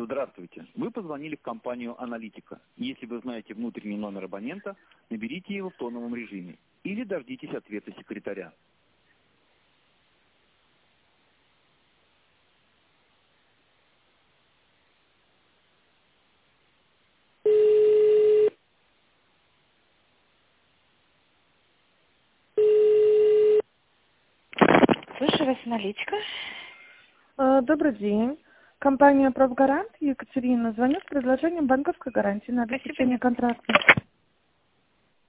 Здравствуйте. Вы позвонили в компанию «Аналитика». Если вы знаете внутренний номер абонента, наберите его в тоновом режиме или дождитесь ответа секретаря. Слушаю вас, аналитика. Добрый день. Компания «Правгарант», Екатерина, звоню с предложением банковской гарантии на обеспечение контракта.